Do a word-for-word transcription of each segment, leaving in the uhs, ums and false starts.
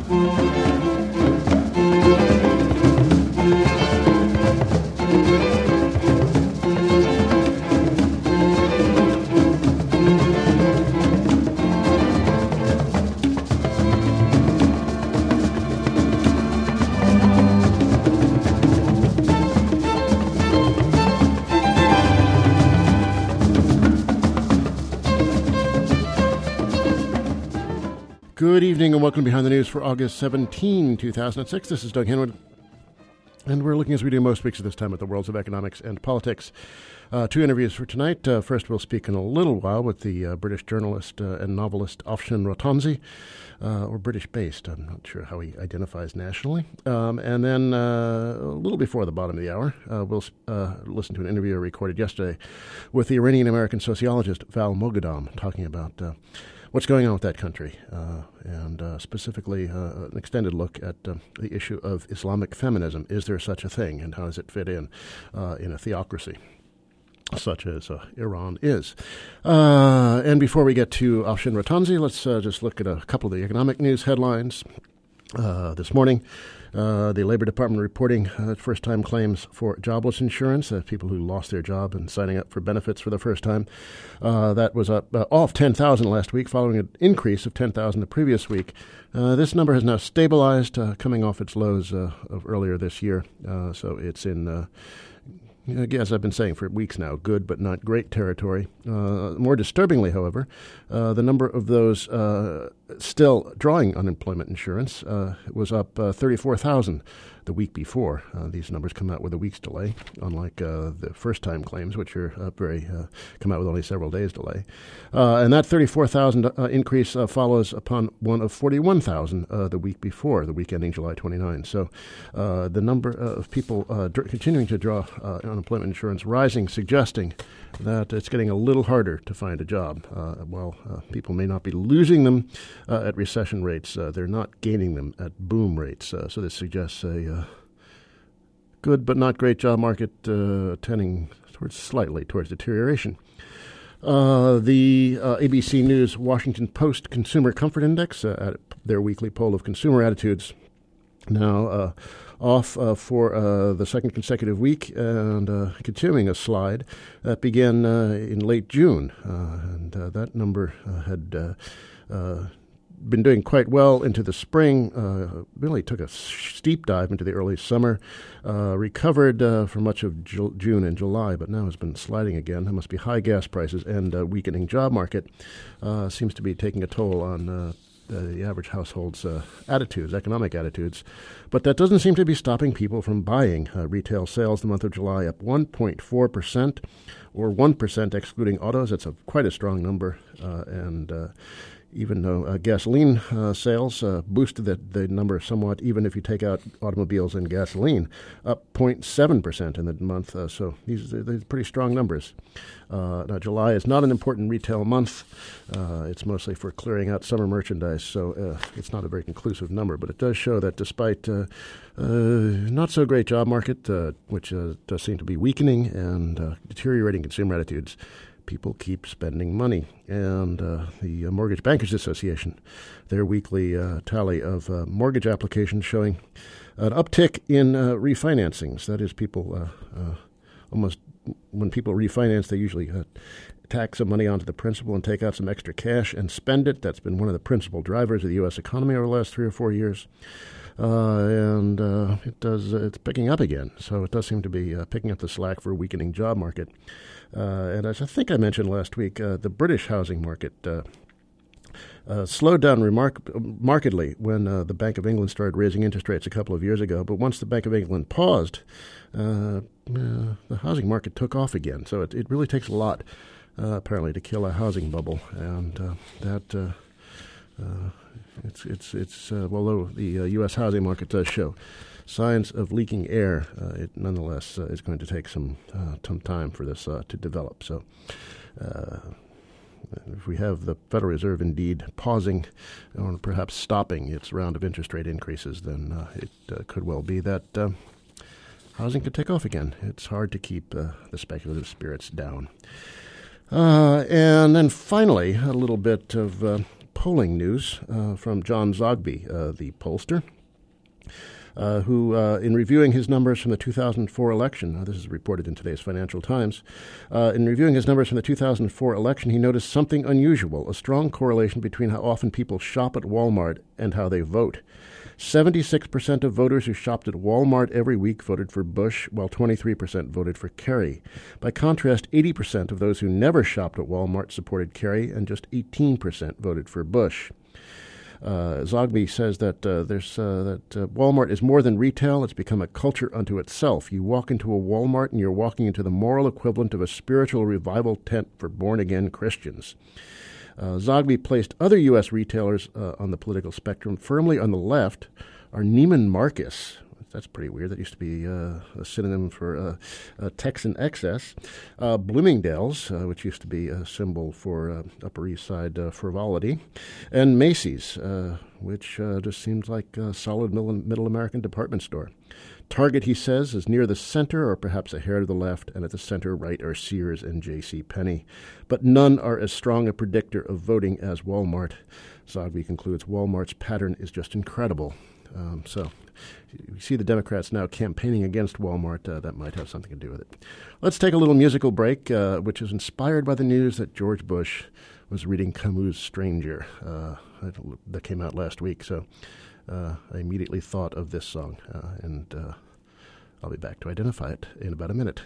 Good evening and welcome to Behind the News for August seventeenth, two thousand six. This is Doug Henwood, and we're looking, as we do most weeks at this time, at the worlds of economics and politics. Uh, two interviews for tonight. Uh, first, we'll speak in a little while with the uh, British journalist uh, and novelist Afshin Rattansi, uh, or British-based. I'm not sure how he identifies nationally. Um, and then uh, a little before the bottom of the hour, uh, we'll uh, listen to an interview recorded yesterday with the Iranian-American sociologist Val Moghadam, talking about Uh, what's going on with that country, uh, and uh, specifically uh, an extended look at uh, the issue of Islamic feminism. Is there such a thing, and how does it fit in uh, in a theocracy such as uh, Iran is? Uh, and before we get to Afshin Rattansi, let's uh, just look at a couple of the economic news headlines uh, this morning. Uh, the Labor Department reporting uh, first-time claims for jobless insurance, uh, people who lost their job and signing up for benefits for the first time. Uh, that was up uh, off ten thousand last week, following an increase of ten thousand the previous week. Uh, this number has now stabilized, uh, coming off its lows uh, of earlier this year. Uh, so it's in, uh, as I've been saying for weeks now, good but not great territory. Uh, more disturbingly, however, uh, the number of those uh, still drawing unemployment insurance uh, was up uh, thirty-four thousand the week before. Uh, these numbers come out with a week's delay, unlike uh, the first-time claims, which are uh, very uh, come out with only several days' delay. Uh, and that thirty-four thousand uh, increase uh, follows upon one of forty-one thousand uh, the week before, the week ending July twenty-ninth. So uh, the number of people uh, dr- continuing to draw uh, unemployment insurance rising, suggesting that it's getting a little harder to find a job. Uh, while uh, people may not be losing them uh, at recession rates, uh, they're not gaining them at boom rates. Uh, so this suggests a uh, good but not great job market uh, tending towards slightly towards deterioration. Uh, the uh, A B C News Washington Post Consumer Comfort Index, uh, at their weekly poll of consumer attitudes, now uh, off uh, for uh, the second consecutive week, and uh, continuing a slide that began uh, in late June. Uh, and uh, that number uh, had uh, uh, been doing quite well into the spring, uh, really took a steep dive into the early summer, uh, recovered uh, for much of Ju- June and July, but now has been sliding again. There must be high gas prices and a weakening job market uh, seems to be taking a toll on uh, the average household's uh, attitudes, economic attitudes. But that doesn't seem to be stopping people from buying. Uh, retail sales the month of July up one point four percent, or one percent excluding autos. That's a, quite a strong number, uh, and uh, even though uh, gasoline uh, sales uh, boosted the, the number somewhat, even if you take out automobiles and gasoline, up zero point seven percent in the month. Uh, so these are these are pretty strong numbers. Uh, now, July is not an important retail month. Uh, it's mostly for clearing out summer merchandise, so uh, it's not a very conclusive number. But it does show that despite uh, uh, not so great job market, uh, which uh, does seem to be weakening, and uh, deteriorating consumer attitudes, people keep spending money. And uh, the uh, Mortgage Bankers Association, their weekly uh, tally of uh, mortgage applications showing an uptick in uh, refinancings. That is, people uh, uh, almost, when people refinance, they usually uh, tack some money onto the principal and take out some extra cash and spend it. That's been one of the principal drivers of the U S economy over the last three or four years. Uh, and uh, it does, uh, it's picking up again. So it does seem to be uh, picking up the slack for a weakening job market. Uh, and as I think I mentioned last week, uh, the British housing market uh, uh, slowed down remark- markedly when uh, the Bank of England started raising interest rates a couple of years ago. But once the Bank of England paused, uh, uh, the housing market took off again. So it, it really takes a lot, uh, apparently, to kill a housing bubble. And uh, that... Uh, uh, it's, it's, it's uh, although the uh, U S housing market does show signs of leaking air, uh, it nonetheless uh, is going to take some uh, some time for this uh, to develop. So uh, if we have the Federal Reserve indeed pausing or perhaps stopping its round of interest rate increases, then uh, it uh, could well be that uh, housing could take off again. It's hard to keep uh, the speculative spirits down. Uh, and then finally, a little bit of uh, polling news uh, from John Zogby, uh, the pollster, uh, who, uh, in reviewing his numbers from the two thousand four election, uh, this is reported in today's Financial Times, uh, in reviewing his numbers from the two thousand four election, he noticed something unusual, a strong correlation between how often people shop at Walmart and how they vote. seventy-six percent of voters who shopped at Walmart every week voted for Bush, while twenty-three percent voted for Kerry. By contrast, eighty percent of those who never shopped at Walmart supported Kerry, and just eighteen percent voted for Bush. Uh, Zogby says that uh, there's uh, that uh, Walmart is more than retail. It's become a culture unto itself. You walk into a Walmart and you're walking into the moral equivalent of a spiritual revival tent for born-again Christians. Uh, Zogby placed other U S retailers uh, on the political spectrum. Firmly on the left are Neiman Marcus. That's pretty weird. That used to be uh, a synonym for uh, uh, Texan excess. Uh, Bloomingdale's, uh, which used to be a symbol for uh, Upper East Side uh, frivolity. And Macy's, uh, which uh, just seems like a solid middle, middle American department store. Target, he says, is near the center or perhaps a hair to the left, and at the center right are Sears and J C Penney. But none are as strong a predictor of voting as Walmart. Zogby concludes Walmart's pattern is just incredible. Um, so you see the Democrats now campaigning against Walmart. Uh, that might have something to do with it. Let's take a little musical break, uh, which is inspired by the news that George Bush was reading Camus' Stranger. Uh, that came out last week, so uh, I immediately thought of this song, uh, and uh, I'll be back to identify it in about a minute.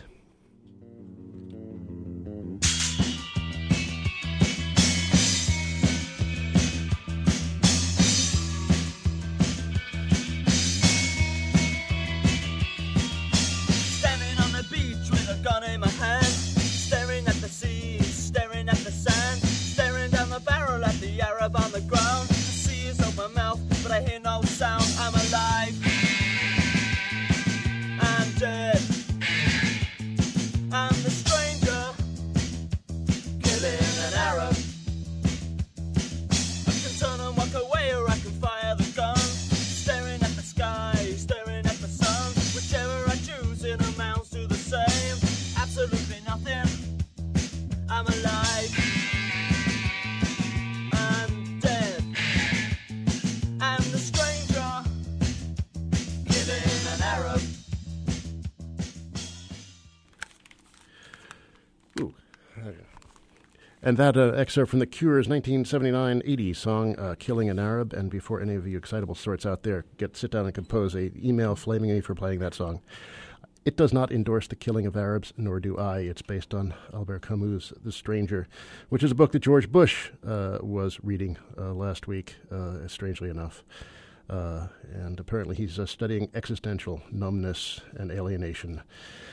Gun in my hand, staring at the sea, staring at the sand, staring down the barrel at the Arab on the ground. The sea is open my mouth, but I hear no sound. I'm alive, I'm dead, I'm the stranger, killing an Arab. I can turn and walk away, or I can fire the gun, staring at the sky, staring at the sun. Whichever I choose, it amounts to the same. Absolutely nothing. I'm alive. I'm dead. I'm the stranger, killing an Arab. Ooh. And that uh, excerpt from The Cure's nineteen seventy-nine eighty song, uh, Killing an Arab. And before any of you excitable sorts out there get sit down and compose a email flaming me for playing that song, it does not endorse the killing of Arabs, nor do I. It's based on Albert Camus' The Stranger, which is a book that George Bush uh, was reading uh, last week, uh, strangely enough. Uh, and apparently he's uh, studying existential numbness and alienation.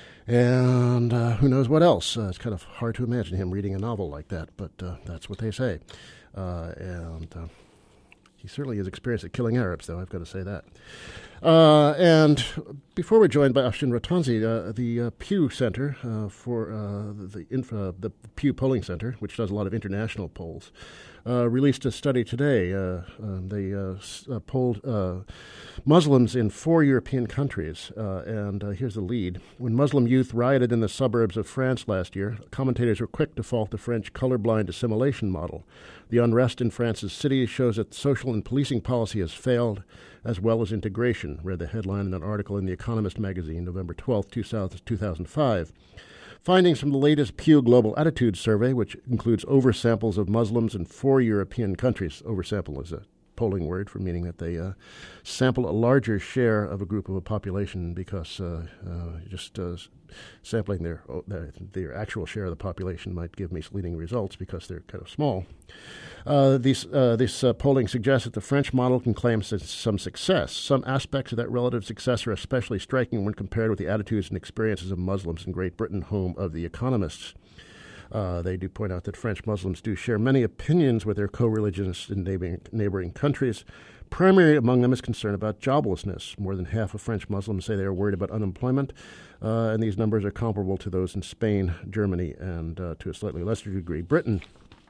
And uh, who knows what else. Uh, it's kind of hard to imagine him reading a novel like that, but uh, that's what they say. Uh, and uh, he certainly has experience at killing Arabs, though, I've got to say that. Uh, and before we're joined by Afshin Rattansi, uh, the uh, Pew Center uh, for uh, the, infra, the Pew Polling Center, which does a lot of international polls, uh, released a study today. Uh, uh, they uh, s- uh, polled uh, Muslims in four European countries, uh, and uh, here's the lead. When Muslim youth rioted in the suburbs of France last year, commentators were quick to fault the French colorblind assimilation model. The unrest in France's cities shows that social and policing policy has failed, as well as integration, read the headline in an article in The Economist magazine, November twelfth, two thousand five. Findings from the latest Pew Global Attitude Survey, which includes oversamples of Muslims in four European countries. Oversample is a polling word for meaning that they uh, sample a larger share of a group of a population because uh, uh, just uh, sampling their, their their actual share of the population might give misleading results because they're kind of small. Uh, these, uh, this uh, polling suggests that the French model can claim some success. Some aspects of that relative success are especially striking when compared with the attitudes and experiences of Muslims in Great Britain, home of the economists. Uh, they do point out that French Muslims do share many opinions with their co-religionists in neighboring, neighboring countries. Primary among them is concern about joblessness. More than half of French Muslims say they are worried about unemployment, uh, and these numbers are comparable to those in Spain, Germany, and uh, to a slightly lesser degree, Britain.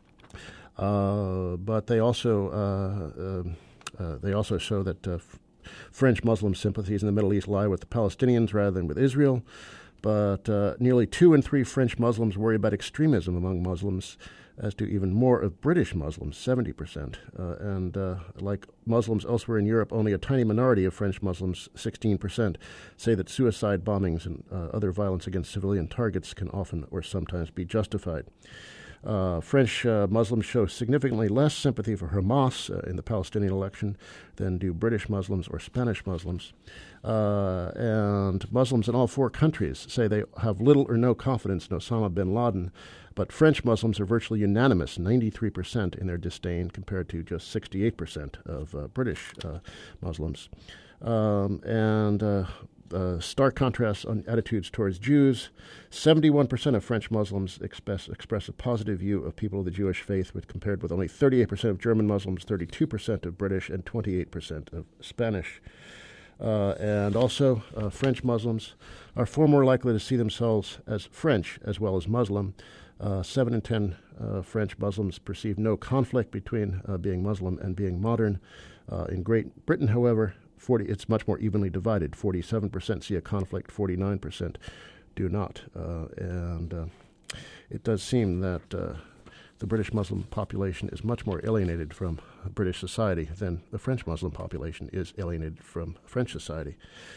Uh, but they also uh, uh, uh, they also show that uh, f- French Muslim sympathies in the Middle East lie with the Palestinians rather than with Israel. But uh, nearly two in three French Muslims worry about extremism among Muslims, as do even more of British Muslims, seventy percent. Uh, and uh, like Muslims elsewhere in Europe, only a tiny minority of French Muslims, sixteen percent, say that suicide bombings and uh, other violence against civilian targets can often or sometimes be justified. Uh, French uh, Muslims show significantly less sympathy for Hamas uh, in the Palestinian election than do British Muslims or Spanish Muslims. Uh, and Muslims in all four countries say they have little or no confidence in Osama bin Laden, but French Muslims are virtually unanimous, ninety-three percent in their disdain compared to just sixty-eight percent of uh, British uh, Muslims. Um, and uh, Uh, stark contrast on attitudes towards Jews. seventy-one percent of French Muslims express, express a positive view of people of the Jewish faith, with compared with only thirty-eight percent of German Muslims, thirty-two percent of British, and twenty-eight percent of Spanish. Uh, and also, uh, French Muslims are far more likely to see themselves as French as well as Muslim. Uh, seven in ten uh, French Muslims perceive no conflict between uh, being Muslim and being modern. Uh, in Great Britain, however, forty it's much more evenly divided. forty-seven percent see a conflict, forty-nine percent do not. Uh, and uh, it does seem that uh, the British Muslim population is much more alienated from British society than the French Muslim population is alienated from French society.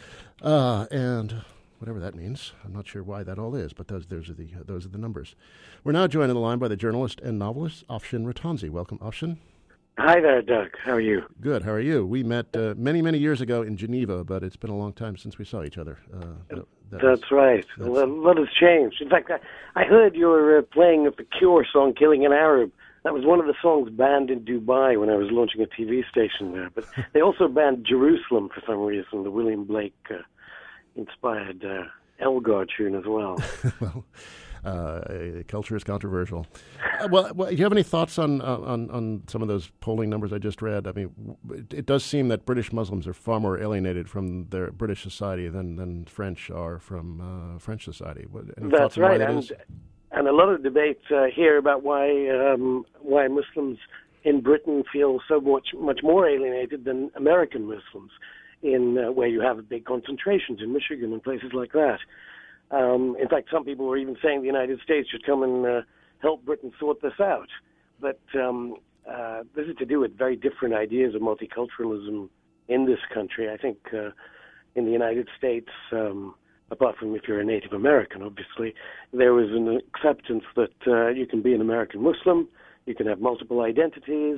Uh, and whatever that means, I'm not sure why that all is, but those, those, are the, uh, those are the numbers. We're now joined on the line by the journalist and novelist Afshin Rattansi. Welcome, Afshin. Hi there, Doug. How are you? Good. How are you? We met uh, many, many years ago in Geneva, but it's been a long time since we saw each other. Uh, that, that that's was, right. That's, a lot has changed. In fact, I, I heard you were uh, playing the Cure song, Killing an Arab. That was one of the songs banned in Dubai when I was launching a T V station there. But they also banned Jerusalem for some reason, the William Blake-inspired uh, uh, Elgar tune as well. well, Uh, culture is controversial. Uh, well, well, do you have any thoughts on, uh, on on some of those polling numbers I just read? I mean, it, it does seem that British Muslims are far more alienated from their British society than, than French are from uh, French society. What, any That's thoughts on right, why that and is? and a lot of debate uh, here about why um, why Muslims in Britain feel so much much more alienated than American Muslims, in uh, where you have big concentrations in Michigan and places like that. Um, in fact, some people were even saying the United States should come and uh, help Britain sort this out. But um, uh, this is to do with very different ideas of multiculturalism in this country. I think uh, in the United States, um, apart from if you're a Native American, obviously, there was an acceptance that uh, you can be an American Muslim, you can have multiple identities.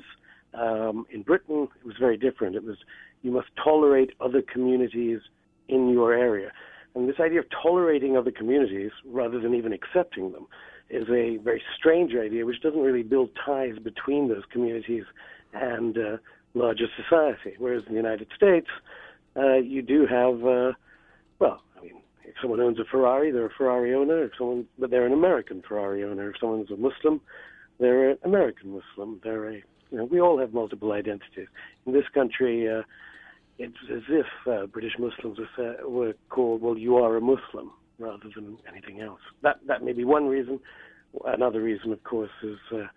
Um, in Britain, it was very different. It was you must tolerate other communities in your area. And this idea of tolerating other communities rather than even accepting them is a very strange idea, which doesn't really build ties between those communities and uh, larger society. Whereas in the United States, uh, you do have, uh, well, I mean, if someone owns a Ferrari, they're a Ferrari owner. If someone, but they're an American Ferrari owner. If someone's a Muslim, they're an American Muslim. They're a, you know, we all have multiple identities. In this country, uh, it's as if uh, British Muslims were, uh, were called, well, you are a Muslim, rather than anything else. That that may be one reason. Another reason, of course, is uh,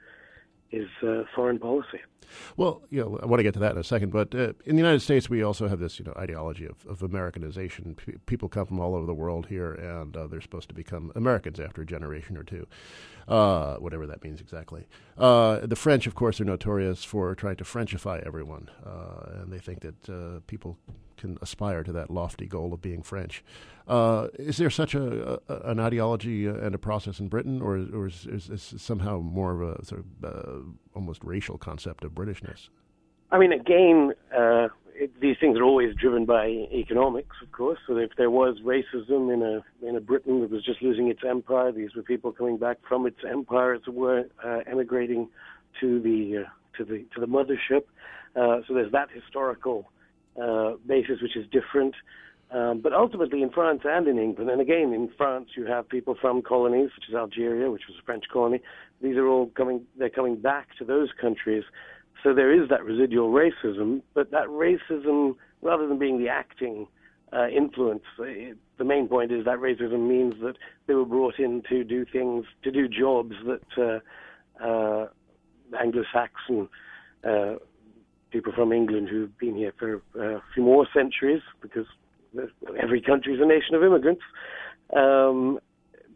is uh, foreign policy. Well, you know, I want to get to that in a second, but uh, in the United States, we also have this, you know, ideology of, of Americanization. P- people come from all over the world here, and uh, they're supposed to become Americans after a generation or two, uh, whatever that means exactly. Uh, the French, of course, are notorious for trying to Frenchify everyone, uh, and they think that uh, people can aspire to that lofty goal of being French. Uh, is there such a, a an ideology and a process in Britain, or, or is, is this somehow more of a sort of uh, almost racial concept of Britishness? I mean, again, uh, it, these things are always driven by economics, of course. So if there was racism in a in a Britain that was just losing its empire, these were people coming back from its empire, as it were, uh, emigrating to the uh, to the to the mothership. Uh, so there's that historical uh, basis, which is different. Um, but ultimately, in France and in England, and again in France, you have people from colonies such as Algeria, which was a French colony. These are all coming; they're coming back to those countries. So there is that residual racism, but that racism, rather than being the acting uh, influence, it, the main point is that racism means that they were brought in to do things, to do jobs that uh, uh, Anglo-Saxon uh, people from England who've been here for uh, a few more centuries, because every country is a nation of immigrants. Um,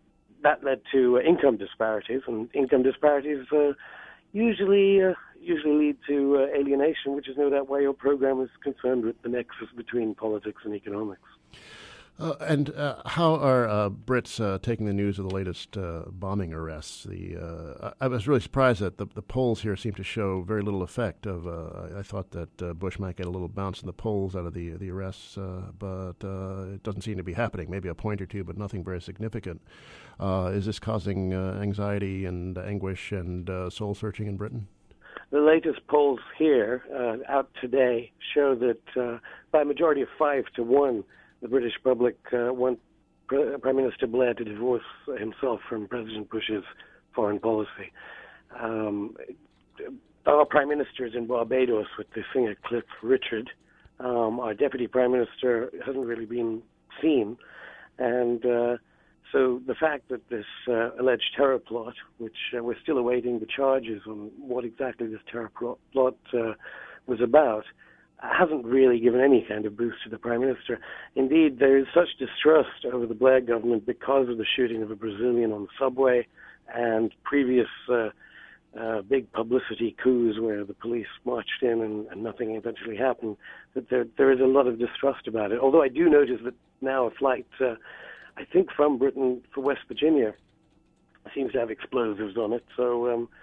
that led to uh, income disparities, and income disparities uh, usually uh, usually lead to uh, alienation, which is no doubt why your program is concerned with the nexus between politics and economics. Uh, and uh, how are uh, Brits uh, taking the news of the latest uh, bombing arrests? The uh, I was really surprised that the, the polls here seem to show very little effect. Of uh, I thought that uh, Bush might get a little bounce in the polls out of the the arrests, uh, but uh, it doesn't seem to be happening. Maybe a point or two, but nothing very significant. Uh, is this causing uh, anxiety and anguish and uh, soul searching in Britain? The latest polls here, uh, out today, show that uh, by a majority of five to one, the British public uh, want Pre- Prime Minister Blair to divorce himself from President Bush's foreign policy. Um, our Prime Minister is in Barbados with the singer Cliff Richard. Um, our Deputy Prime Minister hasn't really been seen. And uh, so the fact that this uh, alleged terror plot, which uh, we're still awaiting the charges on what exactly this terror plot, plot uh, was about, hasn't really given any kind of boost to the Prime Minister. Indeed, there is such distrust over the Blair government because of the shooting of a Brazilian on the subway and previous uh, uh, big publicity coups where the police marched in and, and nothing eventually happened, that there there is a lot of distrust about it. Although I do notice that now a flight, uh, I think from Britain for West Virginia, seems to have explosives on it. So um,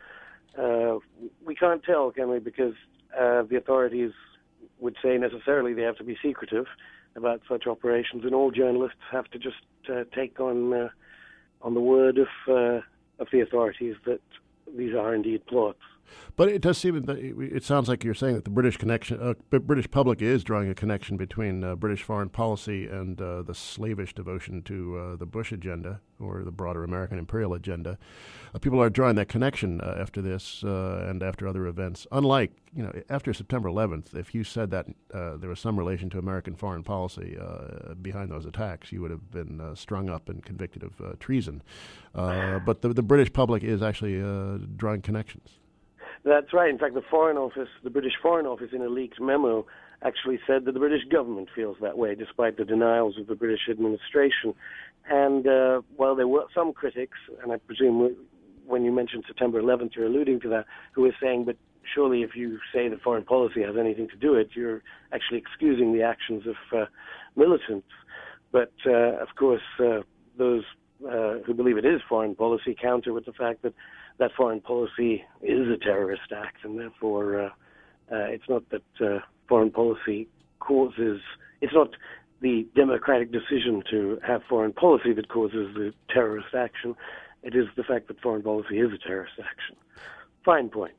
uh, we can't tell, can we, because uh, the authorities would say necessarily they have to be secretive about such operations, and all journalists have to just uh, take on uh, on the word of uh, of the authorities that these are indeed plots. But it does seem that it sounds like you're saying that the British connection, uh, the British public is drawing a connection between uh, British foreign policy and uh, the slavish devotion to uh, the Bush agenda or the broader American imperial agenda. Uh, people are drawing that connection uh, after this uh, and after other events. Unlike, you know, after September eleventh, if you said that uh, there was some relation to American foreign policy uh, behind those attacks, you would have been uh, strung up and convicted of uh, treason. Uh, but the, the British public is actually uh, drawing connections. That's right. In fact, the Foreign Office, the British Foreign Office, in a leaked memo, actually said that the British government feels that way, despite the denials of the British administration. And uh, while there were some critics, and I presume when you mentioned September eleventh, you're alluding to that, who were saying, but surely if you say that foreign policy has anything to do with it, you're actually excusing the actions of uh, militants. But, uh, of course, uh, those uh, who believe it is foreign policy counter with the fact that that foreign policy is a terrorist act, and therefore uh, uh, it's not that uh, foreign policy causes, it's not the democratic decision to have foreign policy that causes the terrorist action. It is the fact that foreign policy is a terrorist action. Fine point.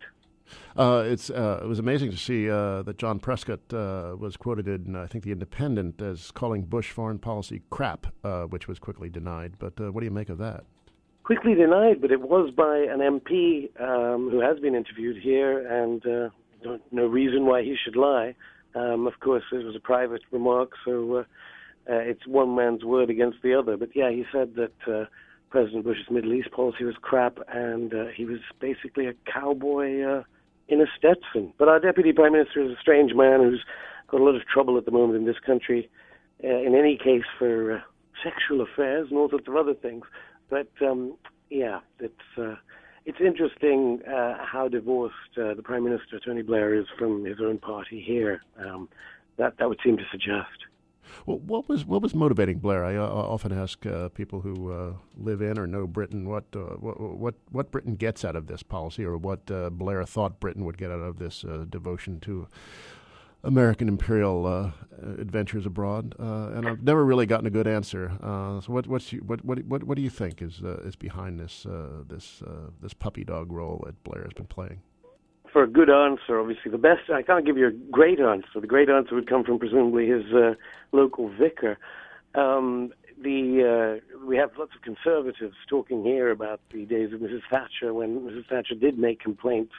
Uh, it's uh, it was amazing to see uh, that John Prescott uh, was quoted in, I think, The Independent as calling Bush foreign policy crap, uh, which was quickly denied. But uh, what do you make of that? Quickly denied, but it was by an M P um, who has been interviewed here, and uh, no, no reason why he should lie. Um, of course, it was a private remark, so uh, uh, it's one man's word against the other. But yeah, he said that uh, President Bush's Middle East policy was crap, and uh, he was basically a cowboy uh, in a Stetson. But our Deputy Prime Minister is a strange man who's got a lot of trouble at the moment in this country, uh, in any case for uh, sexual affairs and all sorts of other things. But um, yeah, it's uh, it's interesting uh, how divorced uh, the Prime Minister, Tony Blair, is from his own party here. Um, that that would seem to suggest. Well, what was what was motivating Blair? I uh, often ask uh, people who uh, live in or know Britain what, uh, what what what Britain gets out of this policy, or what uh, Blair thought Britain would get out of this uh, devotion to American imperial uh, adventures abroad, uh, and I've never really gotten a good answer. Uh, so, what what's you, what what what what do you think is uh, is behind this uh, this uh, this puppy dog role that Blair has been playing? For a good answer, obviously, the best, I can't give you a great answer. The great answer would come from presumably his uh, local vicar. Um, the uh, we have lots of conservatives talking here about the days of Missus Thatcher, when Missus Thatcher did make complaints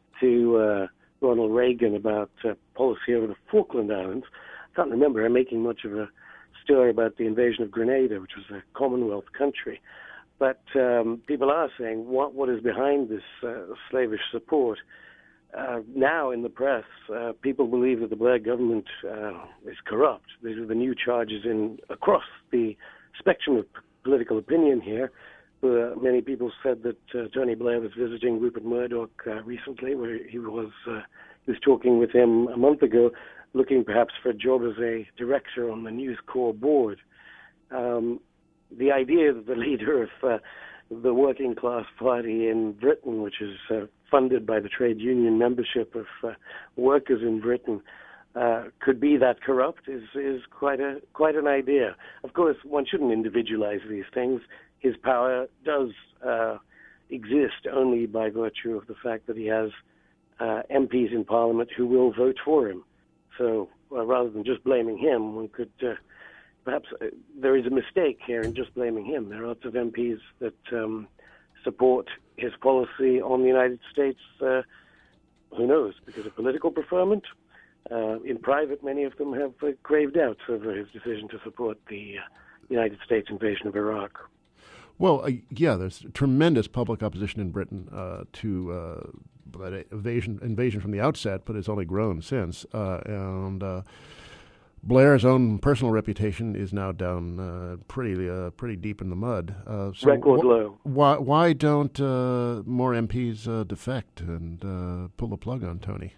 to uh, Ronald Reagan about uh, policy over the Falkland Islands. I can't remember her making much of a stir about the invasion of Grenada, which was a Commonwealth country. But um, people are saying, what what is behind this uh, slavish support? Uh, now in the press, uh, people believe that the Blair government uh, is corrupt. These are the new charges in across the spectrum of p- political opinion here. Uh, many people said that uh, Tony Blair was visiting Rupert Murdoch uh, recently, where he was uh, he was talking with him a month ago, looking perhaps for a job as a director on the News Corps board. Um, the idea that the leader of uh, the working class party in Britain, which is uh, funded by the trade union membership of uh, workers in Britain, uh, could be that corrupt is is quite a quite an idea. Of course, one shouldn't individualize these things. His power does uh, exist only by virtue of the fact that he has uh, M Ps in Parliament who will vote for him. So well, rather than just blaming him, one could uh, perhaps uh, there is a mistake here in just blaming him. There are lots of M Ps that um, support his policy on the United States. Uh, who knows? Because of political preferment. Uh, in private, many of them have uh, grave doubts over his decision to support the uh, United States invasion of Iraq. Well, uh, yeah, there's tremendous public opposition in Britain uh, to uh, that invasion, invasion from the outset, but it's only grown since. Uh, and uh, Blair's own personal reputation is now down uh, pretty uh, pretty deep in the mud. Uh, so Record wh- low. Why why don't uh, more M Ps uh, defect and uh, pull the plug on Tony?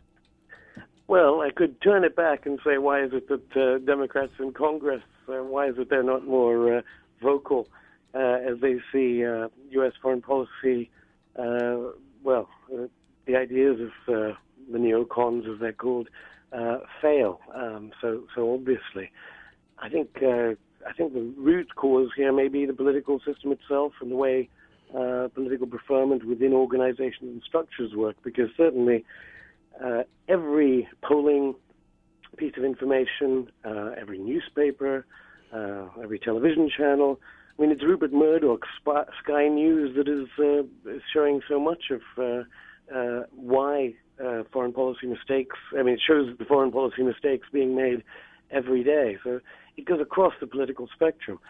Well, I could turn it back and say, why is it that uh, Democrats in Congress, uh, why is it they're not more uh, vocal? Uh, as they see uh, U S foreign policy, uh, well, uh, the ideas of uh, the neocons, as they're called, uh, fail. Um, so, so obviously, I think uh, I think the root cause here may be the political system itself and the way uh, political preferment within organizations and structures work. Because certainly, uh, every polling piece of information, uh, every newspaper, uh, every television channel. I mean, it's Rupert Murdoch's Sky News that is, uh, is showing so much of uh, uh, why uh, foreign policy mistakes, I mean, it shows the foreign policy mistakes being made every day. So it goes across the political spectrum.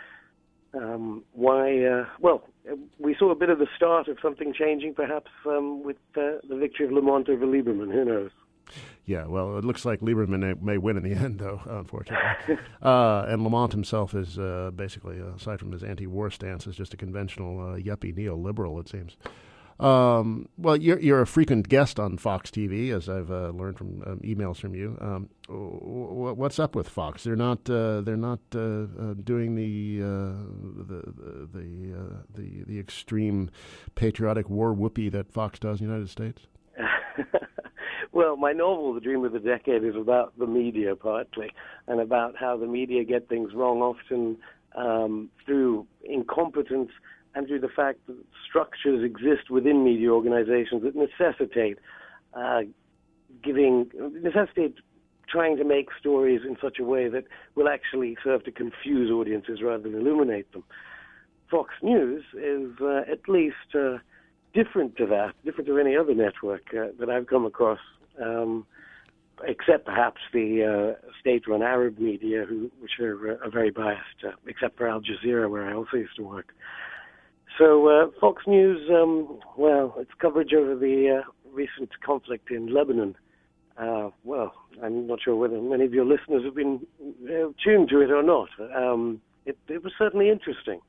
Um, why, uh, well, we saw a bit of the start of something changing, perhaps, um, with uh, the victory of Lamont over Lieberman. Who knows? Yeah, well, it looks like Lieberman may, may win in the end, though, unfortunately. uh, and Lamont himself is uh, basically, uh, aside from his anti-war stance, is just a conventional uh, yuppie neoliberal, it seems. Um, well, you're, you're a frequent guest on Fox T V, as I've uh, learned from um, emails from you. Um, w- what's up with Fox? They're not uh, they're not uh, uh, doing the uh, the the uh, the the extreme patriotic war whoopee that Fox does in the United States. Well, my novel, The Dream of the Decade, is about the media partly, and about how the media get things wrong often um, through incompetence and through the fact that structures exist within media organizations that necessitate uh, giving, necessitate trying to make stories in such a way that will actually serve to confuse audiences rather than illuminate them. Fox News is uh, at least uh, different to that, different to any other network uh, that I've come across. Um, except perhaps the uh, state-run Arab media, who, which are, uh, are very biased, uh, except for Al Jazeera, where I also used to work. So uh, Fox News, um, well, its coverage over the uh, recent conflict in Lebanon, uh, well, I'm not sure whether many of your listeners have been uh, tuned to it or not. Um, it, it was certainly interesting.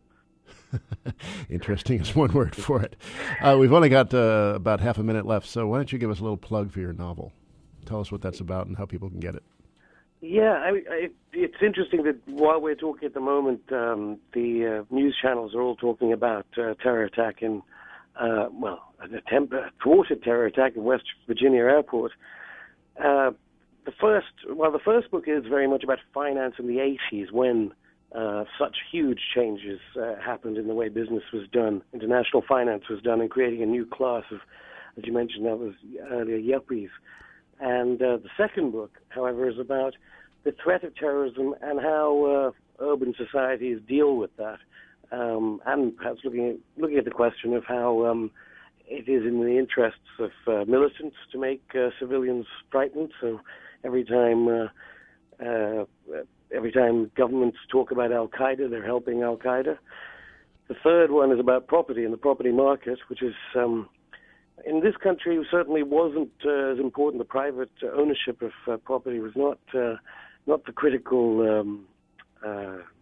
Interesting is one word for it. Uh, we've only got uh, about half a minute left, so why don't you give us a little plug for your novel? Tell us what that's about and how people can get it. Yeah, I, I, it's interesting that while we're talking at the moment, um, the uh, news channels are all talking about uh, terror attack in, uh, well, an attempt, a thwarted terror attack in West Virginia Airport. Uh, the first, well, the first book is very much about finance in the eighties when Uh, such huge changes uh, happened in the way business was done, international finance was done, and creating a new class of, as you mentioned, that was earlier yuppies. And uh, the second book, however, is about the threat of terrorism and how uh, urban societies deal with that, um, and perhaps looking at, looking at the question of how um, it is in the interests of uh, militants to make uh, civilians frightened. So every time uh, uh, Every time governments talk about Al-Qaeda, they're helping Al-Qaeda. The third one is about property and the property market, which is, um, in this country, certainly wasn't uh, as important. The private uh, ownership of uh, property was not uh, not the critical um, uh,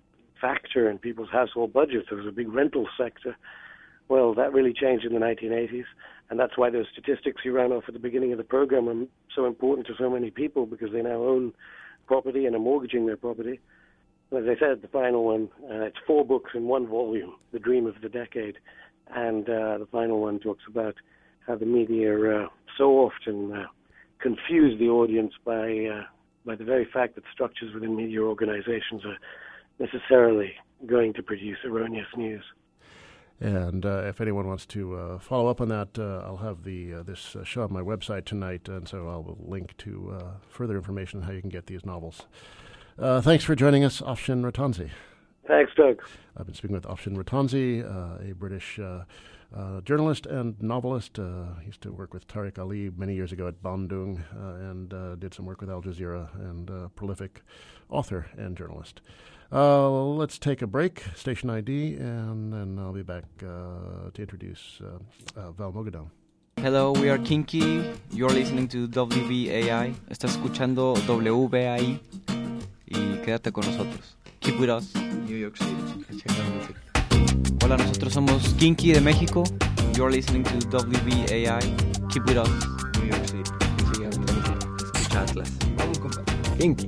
factor in people's household budgets. There was a big rental sector. Well, that really changed in the nineteen eighties, and that's why those statistics you ran off at the beginning of the program are so important to so many people, because they now own property and are mortgaging their property. And as I said, the final one, uh, it's four books in one volume, The Dream of the Decade, and uh, the final one talks about how the media uh, so often uh, confuse the audience by uh, by the very fact that structures within media organizations are necessarily going to produce erroneous news. And uh, if anyone wants to uh, follow up on that, uh, I'll have the uh, this uh, show on my website tonight, and so I'll link to uh, further information on how you can get these novels. Uh, thanks for joining us, Afshin Rattansi. Thanks, Doug. I've been speaking with Afshin Rattansi, uh, a British uh, uh, journalist and novelist. Uh, he used to work with Tariq Ali many years ago at Bandung, uh, and uh, did some work with Al Jazeera, and uh, prolific author and journalist. Uh, let's take a break, station I D, and then I'll be back uh, to introduce uh, uh, Val Mogadam. Hello, we are Kinky. You're listening to W B A I. Estás escuchando W B A I y quédate con nosotros. Keep with us, New York City. Hola, nosotros somos Kinky de México. You're listening to W B A I. Keep with us, New York City. Escucha Atlas. Vamos, compa. Kinky.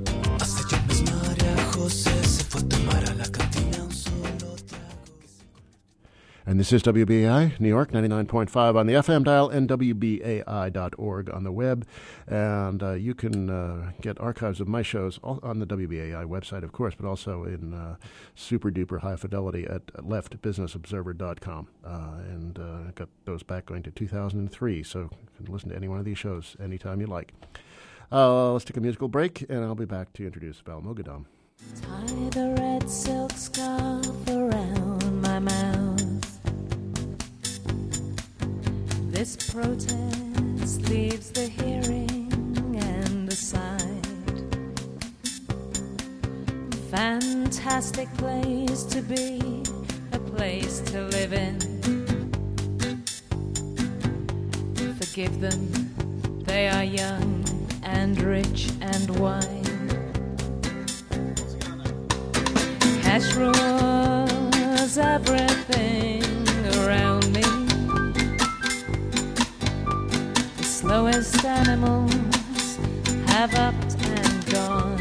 And this is W B A I, New York, ninety-nine point five on the F M dial, and W B A I dot org on the web. And uh, you can uh, get archives of my shows on the W B A I website, of course, but also in uh, super-duper high fidelity at left business observer dot com. Uh, and uh, got those back going to two thousand three, so you can listen to any one of these shows anytime you like. Uh, let's take a musical break, and I'll be back to introduce Val Mogadam. Tie the red silk scarf around my mouth. This protest leaves the hearing and the sight. Fantastic place to be, a place to live in. Forgive them, they are young and rich and wine. Cash rules everything around me. Slowest animals have upped and gone.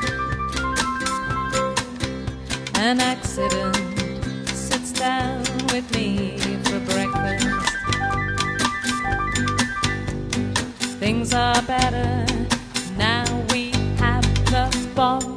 An accident sits down with me for breakfast. Things are better now we have the bomb.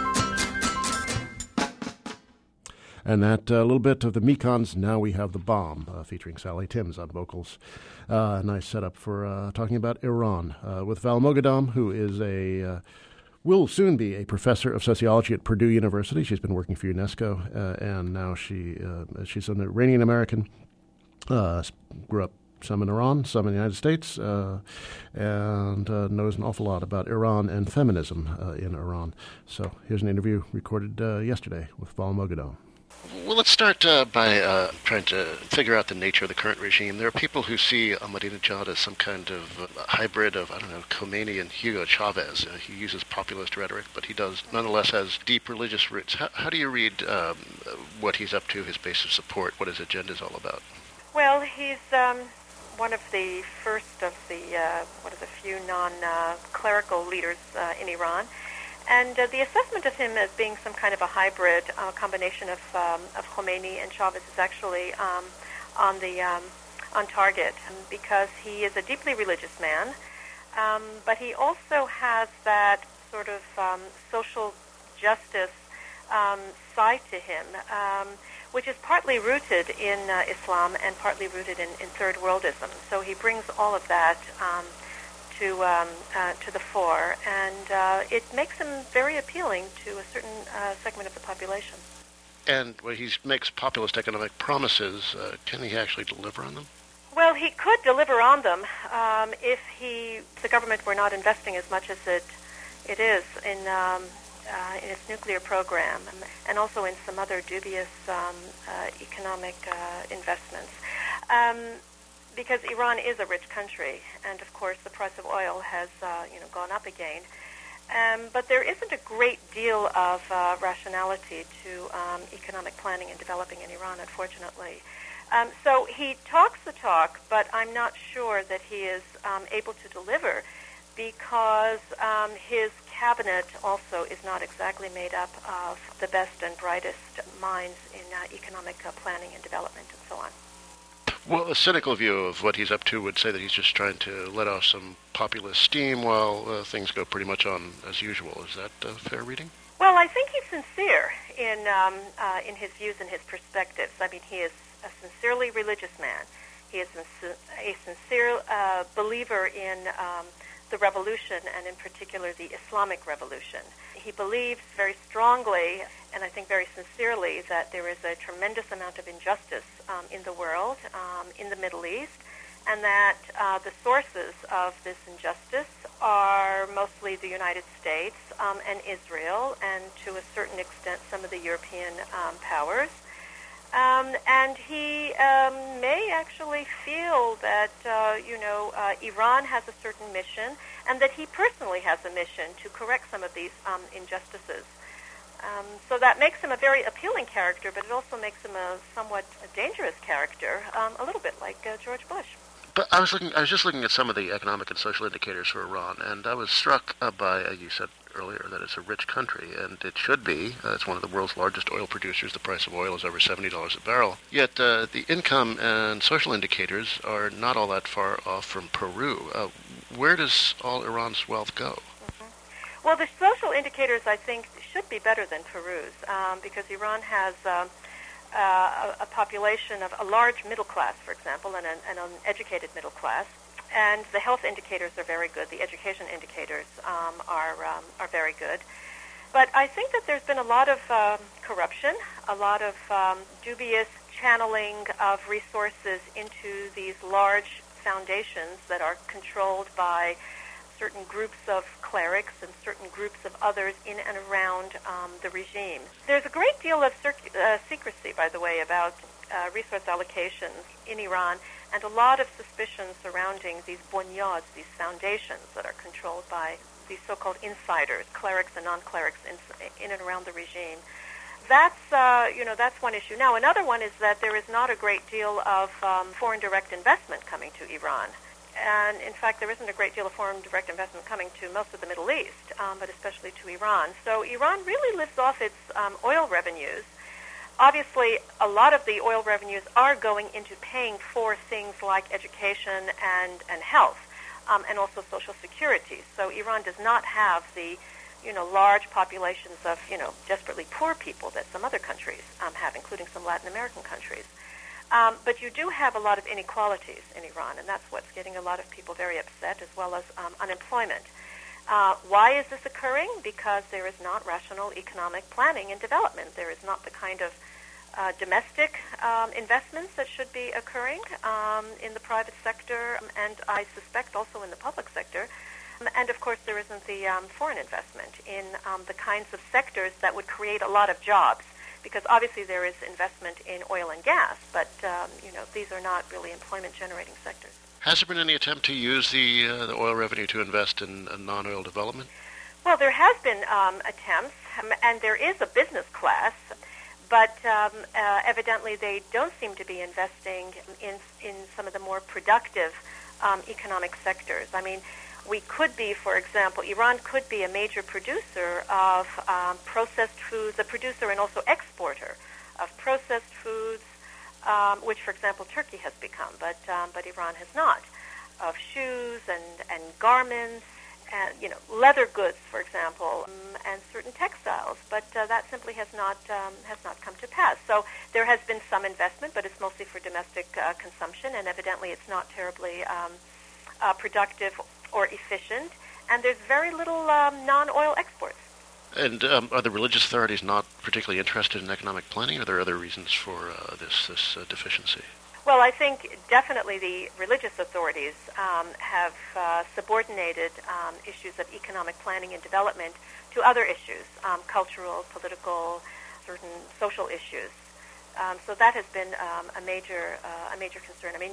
And that uh, little bit of the Mekons, Now We Have the Bomb, uh, featuring Sally Timms on vocals. Uh, nice setup for uh, talking about Iran uh, with Val Mogadam, who is a, uh, will soon be a professor of sociology at Purdue University. She's been working for UNESCO, uh, and now she uh, she's an Iranian-American, uh, grew up some in Iran, some in the United States, uh, and uh, knows an awful lot about Iran and feminism uh, in Iran. So here's an interview recorded uh, yesterday with Val Mogadam. Well, let's start uh, by uh, trying to figure out the nature of the current regime. There are people who see Ahmadinejad as some kind of uh, hybrid of, I don't know, Khomeini and Hugo Chavez. Uh, he uses populist rhetoric, but he does nonetheless has deep religious roots. How, how do you read um, what he's up to, his base of support, what his agenda is all about? Well, he's um, one of the first of the, uh, what is a few non-clerical uh, leaders uh, in Iran. And uh, the assessment of him as being some kind of a hybrid uh, combination of um, of Khomeini and Chavez is actually um, on the um, on target, because he is a deeply religious man, um, but he also has that sort of um, social justice um, side to him, um, which is partly rooted in uh, Islam and partly rooted in, in third worldism. So he brings all of that Um, to um, uh, to the fore, and uh, it makes him very appealing to a certain uh, segment of the population. And when he makes populist economic promises, uh, can he actually deliver on them? Well, he could deliver on them um, if he, the government were not investing as much as it it is in um, uh, in its nuclear program, and also in some other dubious um, uh, economic uh, investments. Um, Because Iran is a rich country, and of course the price of oil has, uh, you know, gone up again. Um, but there isn't a great deal of uh, rationality to um, economic planning and developing in Iran, unfortunately. Um, so he talks the talk, but I'm not sure that he is um, able to deliver because um, his cabinet also is not exactly made up of the best and brightest minds in uh, economic uh, planning and development and so on. Well, a cynical view of what he's up to would say that he's just trying to let off some populist steam while uh, things go pretty much on as usual. Is that a fair reading? Well, I think he's sincere in um, uh, in his views and his perspectives. I mean, he is a sincerely religious man. He is a sincere uh, believer in um, the revolution, and in particular the Islamic revolution. He believes very strongly, and I think very sincerely, that there is a tremendous amount of injustice um, in the world, um, in the Middle East, and that uh, the sources of this injustice are mostly the United States um, and Israel, and to a certain extent some of the European um, powers. Um, and he um, may actually feel that, uh, you know, uh, Iran has a certain mission, and that he personally has a mission to correct some of these um, injustices. Um, so that makes him a very appealing character, but it also makes him a somewhat dangerous character, um, a little bit like uh, George Bush. But I was looking. I was just looking at some of the economic and social indicators for Iran, and I was struck uh, by, uh, you said earlier, that it's a rich country, and it should be. Uh, it's one of the world's largest oil producers. The price of oil is over seventy dollars a barrel. Yet uh, the income and social indicators are not all that far off from Peru. Uh, where does all Iran's wealth go? Mm-hmm. Well, the social indicators, I think, should be better than Peru's, um, because Iran has Um, Uh, a, a population of a large middle class, for example, and an, and an educated middle class, and the health indicators are very good. The education indicators um, are um, are very good. But I think that there's been a lot of um, corruption, a lot of um, dubious channeling of resources into these large foundations that are controlled by certain groups of clerics and certain groups of others in and around um, the regime. There's a great deal of cir- uh, secrecy, by the way, about uh, resource allocations in Iran, and a lot of suspicion surrounding these bunyads, these foundations that are controlled by these so-called insiders, clerics and non-clerics in, in and around the regime. That's, uh, you know, that's one issue. Now, another one is that there is not a great deal of um, foreign direct investment coming to Iran. And, in fact, there isn't a great deal of foreign direct investment coming to most of the Middle East, um, but especially to Iran. So Iran really lives off its um, oil revenues. Obviously, a lot of the oil revenues are going into paying for things like education and, and health, um, and also social security. So Iran does not have the, you know, large populations of, you know, desperately poor people that some other countries um, have, including some Latin American countries. Um, but you do have a lot of inequalities in Iran, and that's what's getting a lot of people very upset, as well as um, unemployment. Uh, why is this occurring? Because there is not rational economic planning and development. There is not the kind of uh, domestic um, investments that should be occurring um, in the private sector, and I suspect also in the public sector. And, of course, there isn't the um, foreign investment in um, the kinds of sectors that would create a lot of jobs. Because obviously there is investment in oil and gas, but um, you know, these are not really employment-generating sectors. Has there been any attempt to use the uh, the oil revenue to invest in uh, non-oil development? Well, there has been um, attempts, um, and there is a business class, but um, uh, evidently they don't seem to be investing in in some of the more productive um, economic sectors. I mean, we could be, for example, Iran could be a major producer of um, processed foods, a producer and also exporter of processed foods, um, which, for example, Turkey has become, but um, but Iran has not, of shoes and, and garments, and, you know, leather goods, for example, um, and certain textiles. But uh, that simply has not um, has not come to pass. So there has been some investment, but it's mostly for domestic uh, consumption, and evidently it's not terribly um, uh, productive or efficient, and there's very little um, non-oil exports. And um, are the religious authorities not particularly interested in economic planning, or are there other reasons for uh, this this uh, deficiency? Well, I think definitely the religious authorities um, have uh, subordinated um, issues of economic planning and development to other issues, um, cultural, political, certain social issues. Um, so that has been um, a major uh, a major concern. I mean,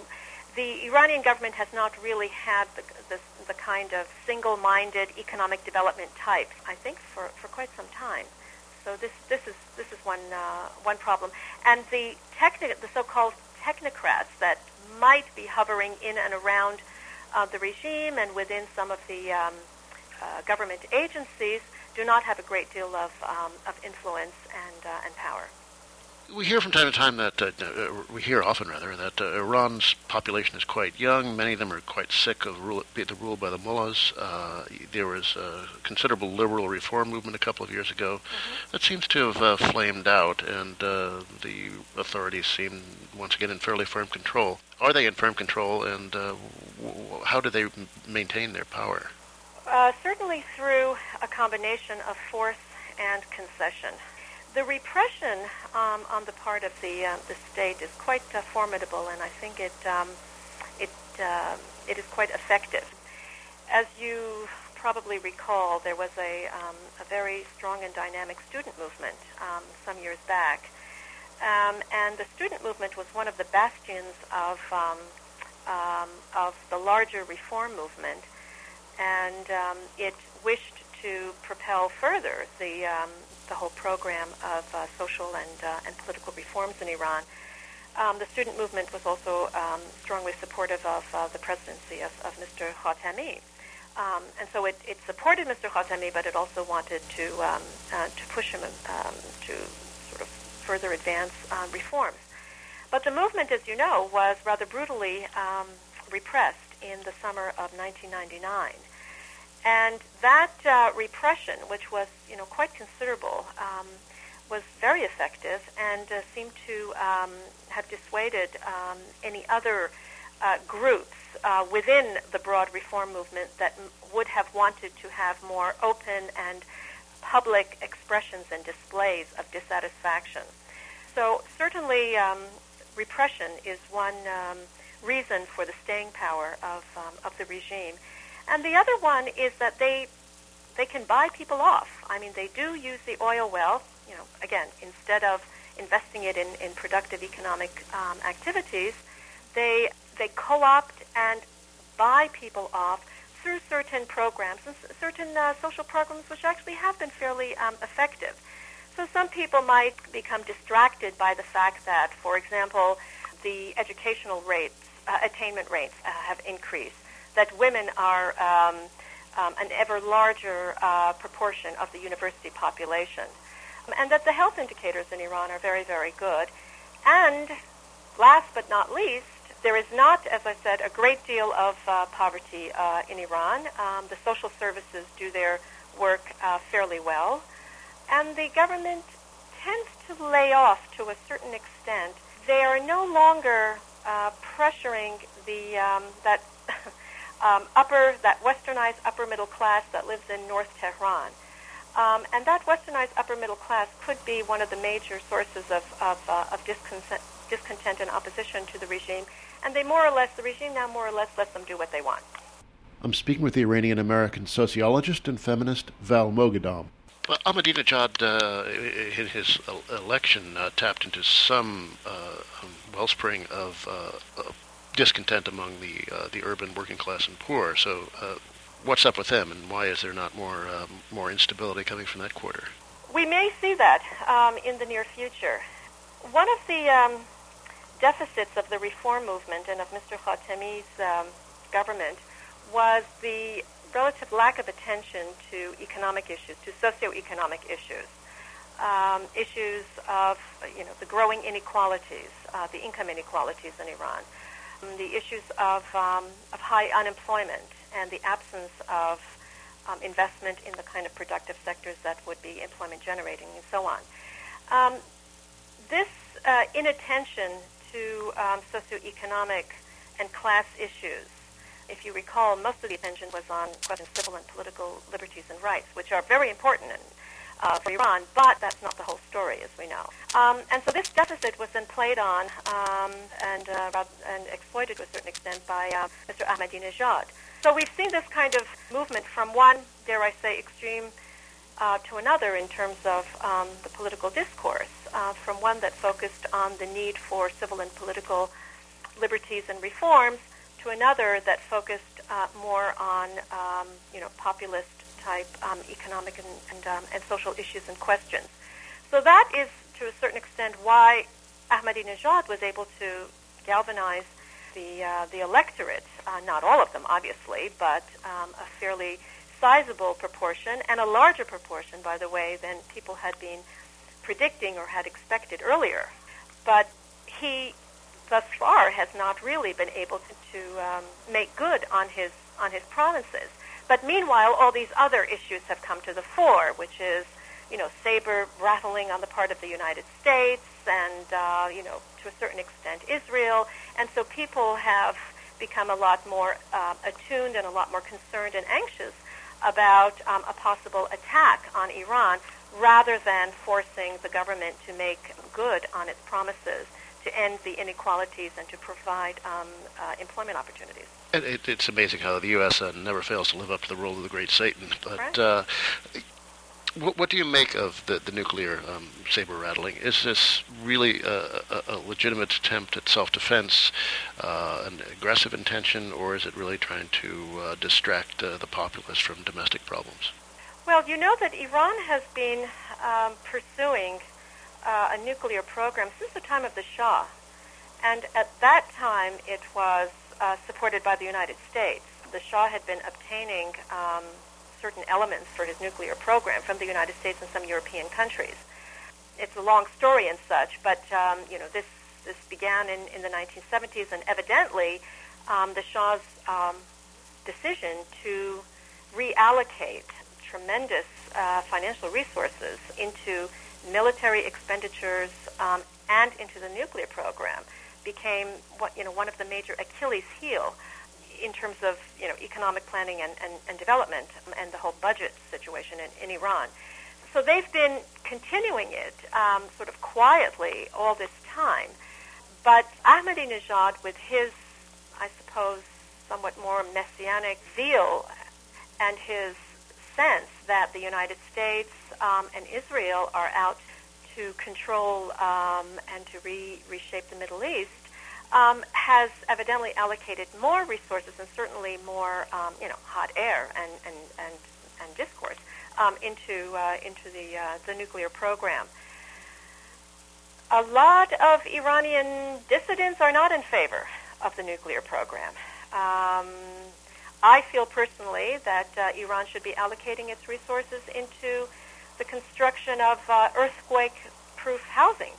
the Iranian government has not really had the, the, the kind of single-minded economic development types, I think, for, for quite some time. So this this is this is one uh, one problem, and the techni- the so-called technocrats that might be hovering in and around uh, the regime and within some of the um, uh, government agencies do not have a great deal of um, of influence and uh, and power. We hear from time to time that, uh, uh, we hear often rather, that uh, Iran's population is quite young. Many of them are quite sick of rule, the rule by the mullahs. Uh, there was a considerable liberal reform movement a couple of years ago mm-hmm. that seems to have uh, flamed out, and uh, the authorities seem once again in fairly firm control. Are they in firm control, and uh, w- how do they m- maintain their power? Uh, certainly through a combination of force and concession. The repression um, on the part of the uh, the state is quite uh, formidable, and I think it um, it uh, it is quite effective. As you probably recall, there was a um, a very strong and dynamic student movement um, some years back, um, and the student movement was one of the bastions of um, um, of the larger reform movement, and um, it wished to propel further the um, the whole program of uh, social and uh, and political reforms in Iran. Um, the student movement was also um, strongly supportive of uh, the presidency of, of Mister Khatami, um, and so it, it supported Mister Khatami, but it also wanted to um, uh, to push him um, to sort of further advance uh, reforms. But the movement, as you know, was rather brutally um, repressed in the summer of nineteen ninety-nine. And that uh, repression, which was, you know, quite considerable, um, was very effective and uh, seemed to um, have dissuaded um, any other uh, groups uh, within the broad reform movement that m- would have wanted to have more open and public expressions and displays of dissatisfaction. So certainly um, repression is one um, reason for the staying power of um, of the regime. And the other one is that they they can buy people off. I mean, they do use the oil well, you know, again, instead of investing it in, in productive economic um, activities, they they co-opt and buy people off through certain programs, and certain uh, social programs which actually have been fairly um, effective. So some people might become distracted by the fact that, for example, the educational rates, uh, attainment rates uh, have increased, that women are um, um, an ever larger uh, proportion of the university population, um, and that the health indicators in Iran are very, very good. And last but not least, there is not, as I said, a great deal of uh, poverty uh, in Iran. Um, the social services do their work uh, fairly well, and the government tends to lay off to a certain extent. They are no longer uh, pressuring the um, that um, upper, that westernized upper middle class that lives in North Tehran. Um, and that westernized upper middle class could be one of the major sources of, of, uh, of discontent, discontent and opposition to the regime. And they more or less, the regime now more or less lets them do what they want. I'm speaking with the Iranian-American sociologist and feminist Val Moghadam. Well, Ahmadinejad, uh, in his election, uh, tapped into some uh, wellspring of, uh, of discontent among the uh, the urban working class and poor. So, uh, what's up with them, and why is there not more uh, more instability coming from that quarter? We may see that um, in the near future. One of the um, deficits of the reform movement and of Mister Khatami's um, government was the relative lack of attention to economic issues, to socioeconomic issues, um, issues of, you know, the growing inequalities, uh, the income inequalities in Iran, um, the issues of um, of high unemployment and the absence of um, investment in the kind of productive sectors that would be employment generating, and so on. Um, this uh, inattention to um, socioeconomic and class issues. If you recall, most of the attention was on questions of civil and political liberties and rights, which are very important in, uh, for Iran, but that's not the whole story, as we know. Um, and so this deficit was then played on um, and, uh, and exploited to a certain extent by uh, Mister Ahmadinejad. So we've seen this kind of movement from one, dare I say, extreme uh, to another in terms of um, the political discourse, uh, from one that focused on the need for civil and political liberties and reforms to another that focused uh, more on, um, you know, populist-type um, economic and, and, um, and social issues and questions. So that is, to a certain extent, why Ahmadinejad was able to galvanize the uh, the electorate, uh, not all of them, obviously, but um, a fairly sizable proportion, and a larger proportion, by the way, than people had been predicting or had expected earlier. But he, thus far, has not really been able to, to um, make good on his on his promises. But meanwhile, all these other issues have come to the fore, which is, you know, saber rattling on the part of the United States and, uh, you know, to a certain extent, Israel. And so people have become a lot more uh, attuned and a lot more concerned and anxious about um, a possible attack on Iran, rather than forcing the government to make good on its promises to end the inequalities and to provide um, uh, employment opportunities. It, it, it's amazing how the U S uh, never fails to live up to the role of the great Satan. But right. uh, what, what do you make of the, the nuclear um, saber rattling? Is this really a, a, a legitimate attempt at self-defense, uh, an aggressive intention, or is it really trying to uh, distract uh, the populace from domestic problems? Well, you know that Iran has been um, pursuing uh, a nuclear program since the time of the Shah. And at that time, it was uh, supported by the United States. The Shah had been obtaining um, certain elements for his nuclear program from the United States and some European countries. It's a long story and such, but um, you know, this this began in, in the nineteen seventies, and evidently um, the Shah's um, decision to reallocate tremendous uh, financial resources into military expenditures um, and into the nuclear program became what, you know, one of the major Achilles heel in terms of, you know, economic planning and, and, and development and the whole budget situation in, in Iran. So they've been continuing it um, sort of quietly all this time. But Ahmadinejad, with his, I suppose, somewhat more messianic zeal and his sense that the United States um, and Israel are out to control um, and to re- reshape the Middle East, um, has evidently allocated more resources and certainly more, um, you know, hot air and and and, and discourse um, into uh, into the uh, the nuclear program. A lot of Iranian dissidents are not in favor of the nuclear program. Um, I feel personally that uh, Iran should be allocating its resources into the construction of uh, earthquake-proof housing.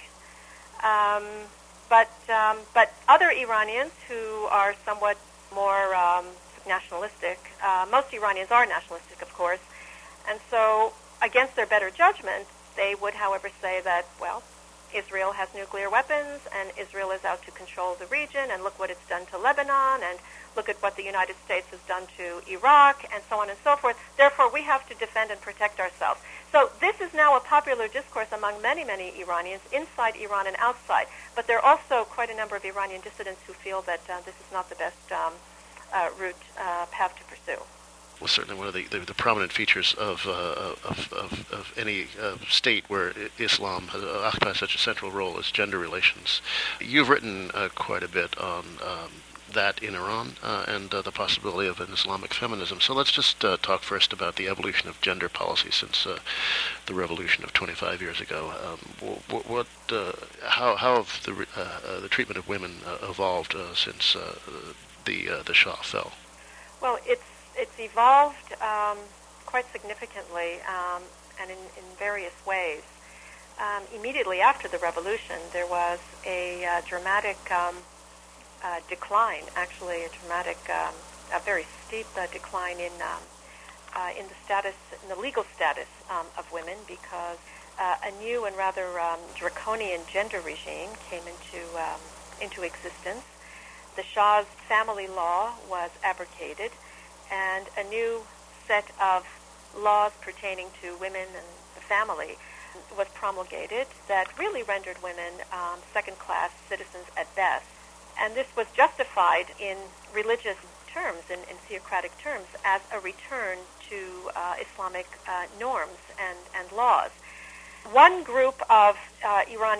Um, but um, but other Iranians who are somewhat more um, nationalistic, uh, most Iranians are nationalistic, of course, and so against their better judgment, they would, however, say that, well, Israel has nuclear weapons, and Israel is out to control the region, and look what it's done to Lebanon, and look at what the United States has done to Iraq, and so on and so forth. Therefore, we have to defend and protect ourselves. So this is now a popular discourse among many, many Iranians, inside Iran and outside. But there are also quite a number of Iranian dissidents who feel that uh, this is not the best um, uh, route, uh, path to pursue. Well, certainly one of the, the, the prominent features of, uh, of, of, of any uh, state where Islam has, uh, occupies such a central role is gender relations. You've written uh, quite a bit on um, that in Iran uh, and uh, the possibility of an Islamic feminism. So let's just uh, talk first about the evolution of gender policy since uh, the revolution of twenty-five years ago. Um, what, what uh, how, how have the uh, uh, the treatment of women uh, evolved uh, since uh, the uh, the Shah fell? Well, it's It's evolved um, quite significantly um, and in, in various ways. Um, immediately after the revolution, there was a uh, dramatic um, uh, decline, actually a dramatic, um, a very steep uh, decline in um, uh, in the status, in the legal status um, of women, because uh, a new and rather um, draconian gender regime came into um, into existence. The Shah's family law was abrogated, and a new set of laws pertaining to women and the family was promulgated that really rendered women um, second-class citizens at best. And this was justified in religious terms, in, in theocratic terms, as a return to uh, Islamic uh, norms and, and laws. One group of uh, Iranian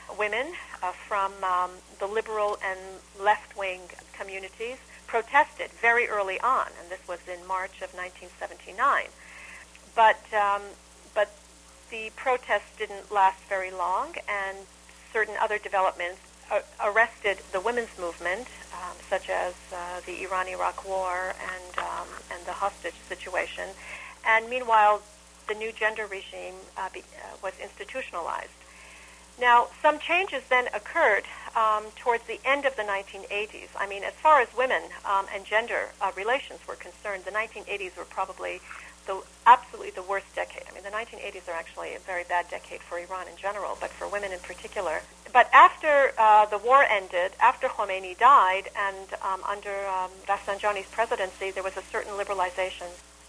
women uh, from um, the liberal and left-wing communities protested very early on, and this was in March of nineteen seventy-nine. But um, but the protests didn't last very long, and certain other developments uh, arrested the women's movement, um, such as uh, the Iran-Iraq War and um, and the hostage situation. And meanwhile, the new gender regime uh, be, uh, was institutionalized. Now, some changes then occurred um, towards the end of the nineteen eighties. I mean, as far as women um, and gender uh, relations were concerned, the nineteen eighties were probably the absolutely the worst decade. I mean, the nineteen eighties are actually a very bad decade for Iran in general, but for women in particular. But after uh, the war ended, after Khomeini died, and um, under um, Rafsanjani's presidency, there was a certain liberalization,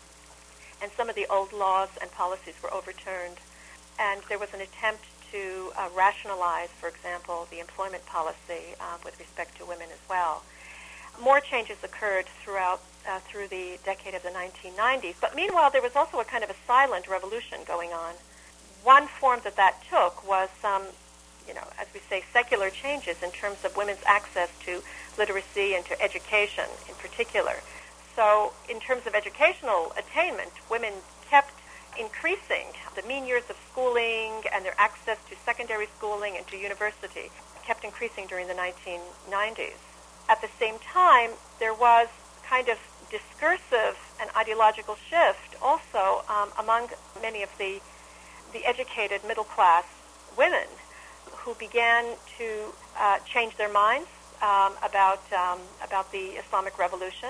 and some of the old laws and policies were overturned, and there was an attempt to uh, rationalize, for example, the employment policy uh, with respect to women as well. More changes occurred throughout uh, through the decade of the nineteen nineties, but meanwhile there was also a kind of a silent revolution going on. One form that that took was some, you know, as we say, secular changes in terms of women's access to literacy and to education in particular. So in terms of educational attainment, women kept increasing the mean years of schooling, and their access to secondary schooling and to university kept increasing during the nineteen nineties. At the same time, there was kind of discursive and ideological shift also um, among many of the the educated middle-class women who began to uh, change their minds um, about um, about the Islamic Revolution.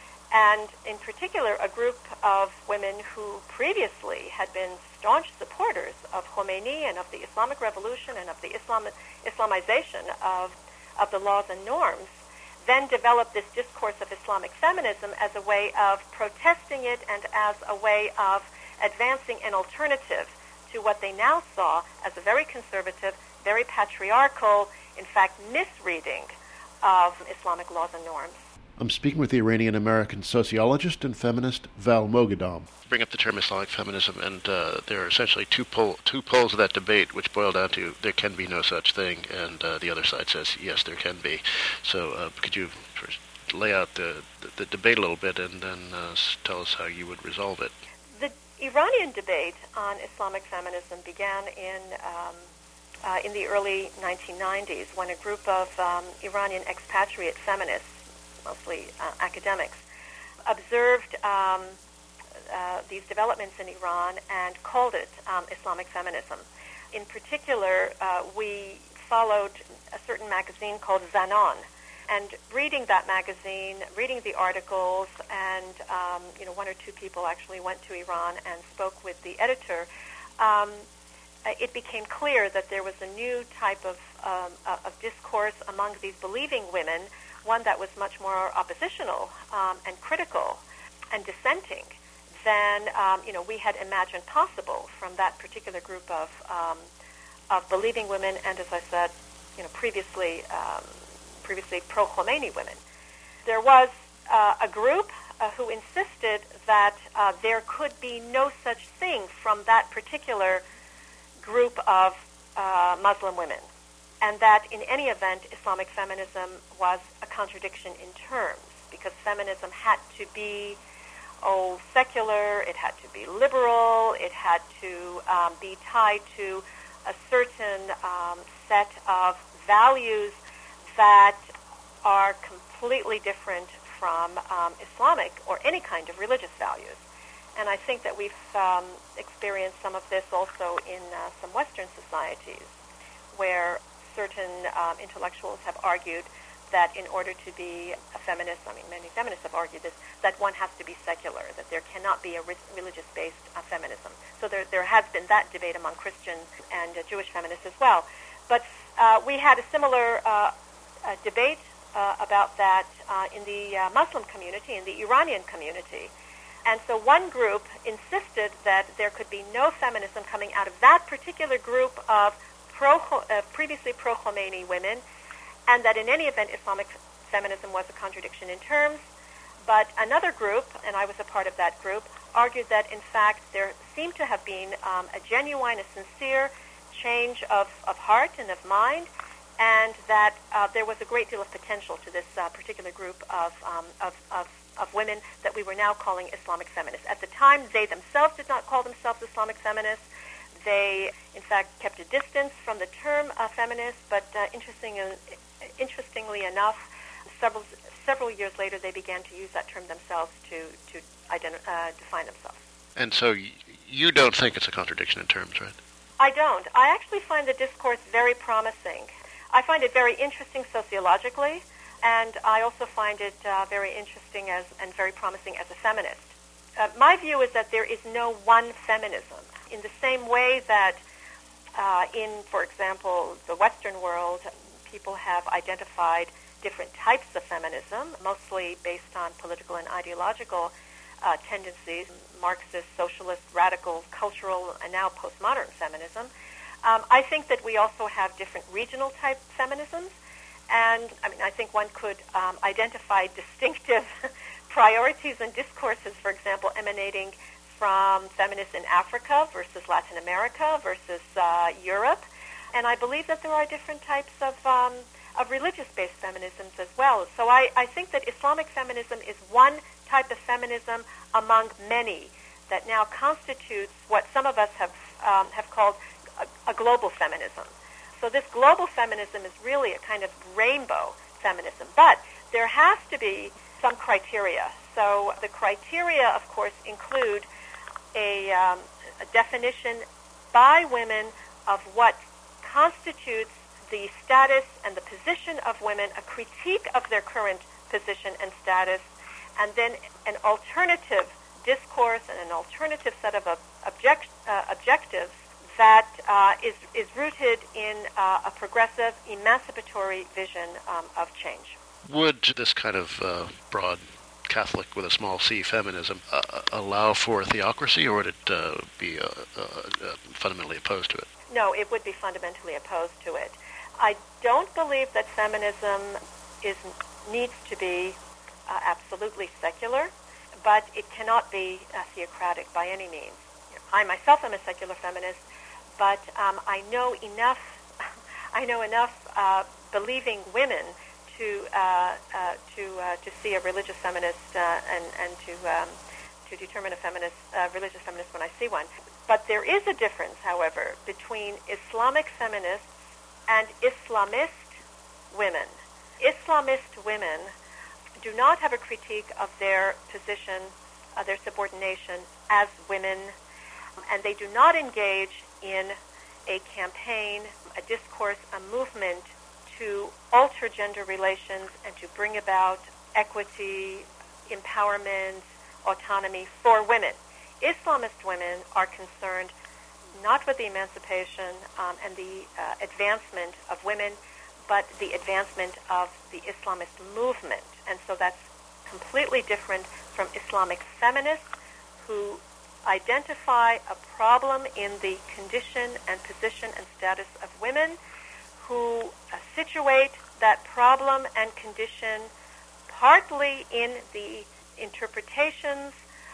And in particular, a group of women who previously had been staunch supporters of Khomeini and of the Islamic Revolution and of the Islam, Islamization of, of the laws and norms, then developed this discourse of Islamic feminism as a way of protesting it and as a way of advancing an alternative to what they now saw as a very conservative, very patriarchal, in fact, misreading of Islamic laws and norms. I'm speaking with the Iranian-American sociologist and feminist Val Moghadam. Bring up the term Islamic feminism, and uh, there are essentially two pole, two poles of that debate, which boil down to there can be no such thing, and uh, the other side says yes, there can be. So uh, could you first lay out the, the, the debate a little bit, and then uh, tell us how you would resolve it? The Iranian debate on Islamic feminism began in um, uh, in the early nineteen nineties when a group of um, Iranian expatriate feminists, mostly uh, academics, observed um, uh, these developments in Iran and called it um, Islamic feminism. In particular, uh, we followed a certain magazine called Zanan, and reading that magazine, reading the articles, and um, you know, one or two people actually went to Iran and spoke with the editor. Um, it became clear that there was a new type of, um, of discourse among these believing women, one that was much more oppositional um, and critical and dissenting than um, you know we had imagined possible from that particular group of um, of believing women, and as I said, you know previously um, previously pro-Khomeini women. There was uh, a group uh, who insisted that uh, there could be no such thing from that particular group of uh, Muslim women, and that in any event, Islamic feminism was a contradiction in terms, because feminism had to be, oh, secular, it had to be liberal, it had to um, be tied to a certain um, set of values that are completely different from um, Islamic or any kind of religious values. And I think that we've um, experienced some of this also in uh, some Western societies, where certain um, intellectuals have argued that in order to be a feminist, I mean, many feminists have argued this, that one has to be secular, that there cannot be a re- religious-based uh, feminism. So there, there has been that debate among Christian and uh, Jewish feminists as well. But uh, we had a similar uh, uh, debate uh, about that uh, in the uh, Muslim community, in the Iranian community. And so one group insisted that there could be no feminism coming out of that particular group of Pro, uh, previously pro-Khomeini women, and that in any event Islamic feminism was a contradiction in terms. But another group, and I was a part of that group, argued that in fact there seemed to have been um, a genuine, a sincere change of, of heart and of mind, and that uh, there was a great deal of potential to this uh, particular group of, um, of, of, of women that we were now calling Islamic feminists. At the time, they themselves did not call themselves Islamic feminists. They, in fact, kept a distance from the term uh, feminist, but uh, interesting, uh, interestingly enough, several several years later, they began to use that term themselves to, to identi- uh, define themselves. And so y- you don't think it's a contradiction in terms, right? I don't. I actually find the discourse very promising. I find it very interesting sociologically, and I also find it uh, very interesting as and very promising as a feminist. Uh, my view is that there is no one feminism. In the same way that uh, in, for example, the Western world, people have identified different types of feminism, mostly based on political and ideological uh, tendencies, Marxist, socialist, radical, cultural, and now postmodern feminism. Um, I think that we also have different regional type feminisms, and I mean, I think one could um, identify distinctive priorities and discourses, for example, emanating from feminists in Africa versus Latin America versus uh, Europe, and I believe that there are different types of um, of religious-based feminisms as well. So I, I think that Islamic feminism is one type of feminism among many that now constitutes what some of us have um, have called a, a global feminism. So this global feminism is really a kind of rainbow feminism, but there has to be some criteria. So the criteria, of course, include a, um, a definition by women of what constitutes the status and the position of women, a critique of their current position and status, and then an alternative discourse and an alternative set of object, uh, objectives that uh, is, is rooted in uh, a progressive, emancipatory vision um, of change. Would this kind of uh, broad Catholic with a small c feminism uh, allow for theocracy, or would it uh, be uh, uh, uh, fundamentally opposed to it? No, it would be fundamentally opposed to it. I don't believe that feminism is needs to be uh, absolutely secular, but it cannot be uh, theocratic by any means. I myself am a secular feminist, but um, I know enough. I know enough uh, believing women to uh, uh, to uh, to see a religious feminist uh, and and to um, to determine a feminist uh, religious feminist when I see one. But there is a difference, however, between Islamic feminists and Islamist women. Islamist women do not have a critique of their position, of their subordination as women, and they do not engage in a campaign, a discourse, a movement to alter gender relations and to bring about equity, empowerment, autonomy for women. Islamist women are concerned not with the emancipation um, and the uh, advancement of women, but the advancement of the Islamist movement. And so that's completely different from Islamic feminists who identify a problem in the condition and position and status of women, who uh, situate that problem and condition partly in the interpretations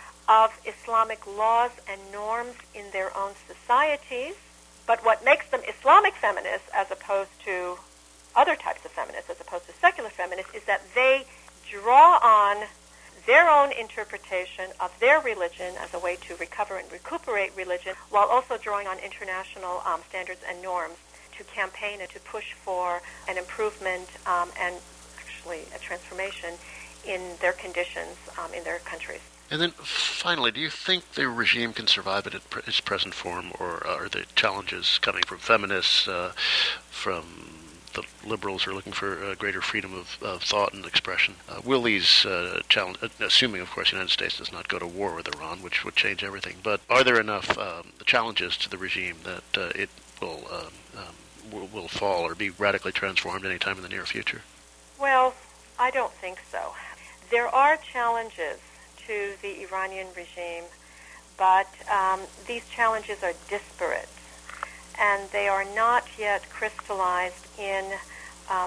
of Islamic laws and norms in their own societies. But what makes them Islamic feminists as opposed to other types of feminists, as opposed to secular feminists, is that they draw on their own interpretation of their religion as a way to recover and recuperate religion, while also drawing on international um, standards and norms to campaign and to push for an improvement um, and actually a transformation in their conditions um, in their countries. And then finally, do you think the regime can survive it in its present form, or are the challenges coming from feminists, uh, from the liberals who are looking for uh, greater freedom of, of thought and expression? Uh, will these uh, challenges, assuming, of course, the United States does not go to war with Iran, which would change everything, but are there enough um, challenges to the regime that uh, it will, um, um, will will fall or be radically transformed anytime in the near future? Well, I don't think so. There are challenges to the Iranian regime, but um, these challenges are disparate, and they are not yet crystallized in um,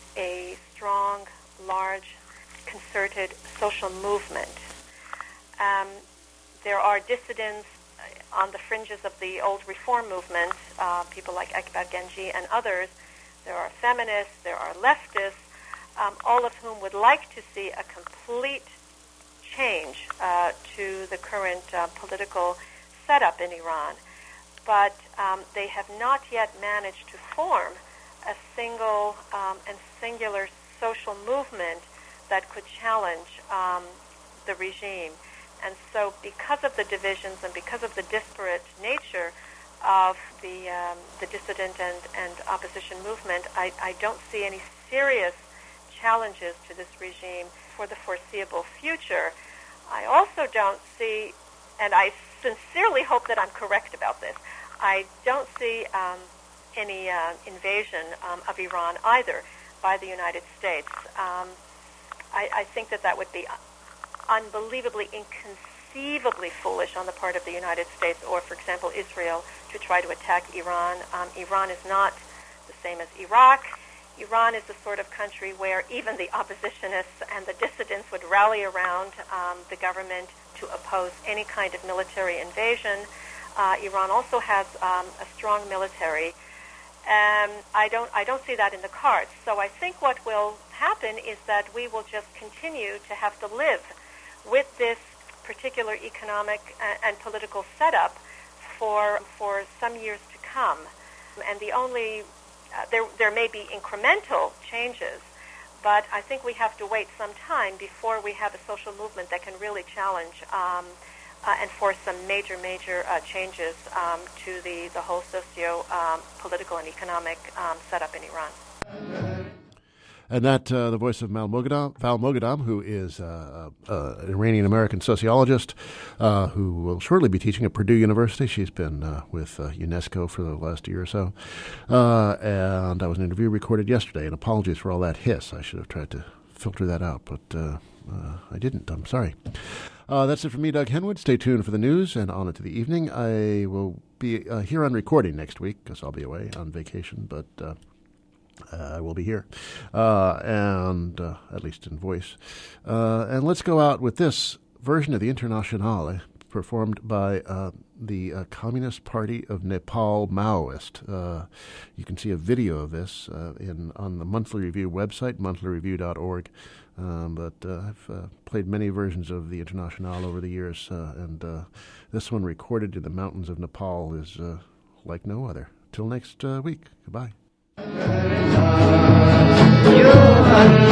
a strong, large, concerted social movement. Um, there are dissidents on the fringes of the old reform movement, uh, people like Ekber Genci and others. There are feminists, there are leftists, um, all of whom would like to see a complete change uh, to the current uh, political setup in Iran. But um, they have not yet managed to form a single um, and singular social movement that could challenge um, the regime. And so because of the divisions and because of the disparate nature of the um, the dissident and, and opposition movement, I, I don't see any serious challenges to this regime for the foreseeable future. I also don't see, and I sincerely hope that I'm correct about this, I don't see um, any uh, invasion um, of Iran either by the United States. Um, I, I think that that would be unbelievably, inconceivably foolish on the part of the United States or, for example, Israel to try to attack Iran. Um, Iran is not the same as Iraq. Iran is the sort of country where even the oppositionists and the dissidents would rally around um, the government to oppose any kind of military invasion. Uh, Iran also has um, a strong military. Um, I don't, I don't see that in the cards. So I think what will happen is that we will just continue to have to live with this particular economic and political setup for for some years to come. And the only uh, there there may be incremental changes, but I think we have to wait some time before we have a social movement that can really challenge um, uh, and force some major major uh, changes um, to the the whole socio um, political and economic um, setup in Iran. And that, uh, the voice of Val Moghadam, Val Moghadam, who is uh, uh, an Iranian-American sociologist uh, who will shortly be teaching at Purdue University. She's been uh, with uh, UNESCO for the last year or so. Uh, and that was an interview recorded yesterday. And apologies for all that hiss. I should have tried to filter that out, but uh, uh, I didn't. I'm sorry. Uh, that's it for me, Doug Henwood. Stay tuned for the news and on into the evening. I will be uh, here on recording next week because I'll be away on vacation, but... Uh, Uh, I will be here, uh, and uh, at least in voice. Uh, and let's go out with this version of the Internationale, performed by uh, the uh, Communist Party of Nepal Maoist. Uh, you can see a video of this uh, in on the Monthly Review website, monthly review dot org. Um, but uh, I've uh, played many versions of the Internationale over the years, uh, and uh, this one, recorded in the mountains of Nepal, is uh, like no other. Till next uh, week, goodbye. You